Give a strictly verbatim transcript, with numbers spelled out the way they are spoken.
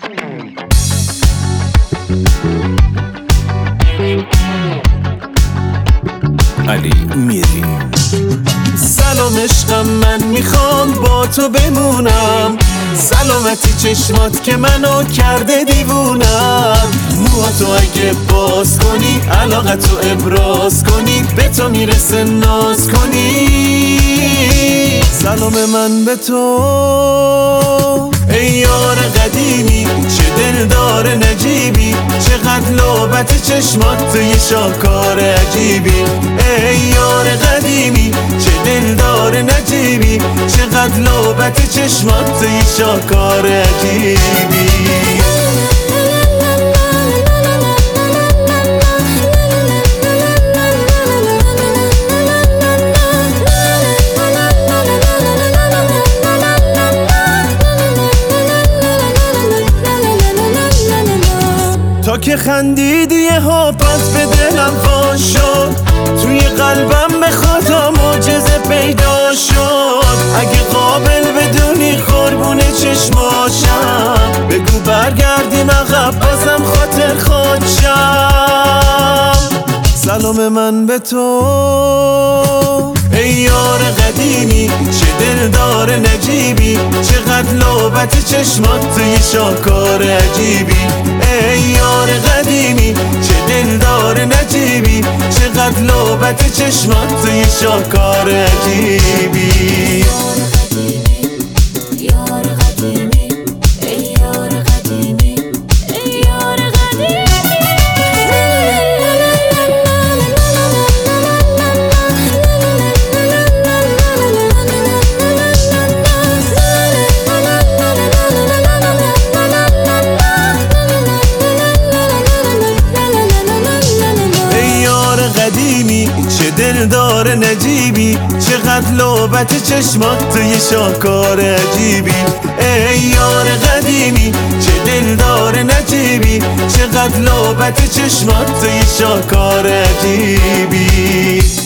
علی میری. سلام عشقم، من میخوام با تو بمونم. سلامتی چشمات که منو کرده دیوونم. موهاتو اگه باز کنی، علاقتو ابراز کنی، به تو میرسه ناز کنی. سلام من به تو ای یار قدیمی، چه دلدار نجیبی، چقدر لعبت چشمات توی شاهکار عجیبی. ای یار قدیمی، چه دلدار نجیبی، چقدر لعبت چشمات توی شاهکار عجیبی. تا که خندیدی یه ها پس به دلم فاش شد، توی قلبم به خدا معجزه پیدا شد. اگه قابل بدونی قربون چشماشم، بگو برگردیم عقب بازم خاطر خودشم. سلام من به تو ای یار قدیمی، چه دلدار نجیبی، چقدر لعبت چشمات توی شاهکار عجیبی. ای یار قدیمی، چه دلدار نجیبی، چقدر لعبت چشمات توی شاهکار عجیبی. چه دلدار نجیبی، چقدر لعبت چشمات توی شاهکار عجیبی. ای یار قدیمی، چه دلدار نجیبی، چقدر لعبت چشمات توی شاهکار عجیبی.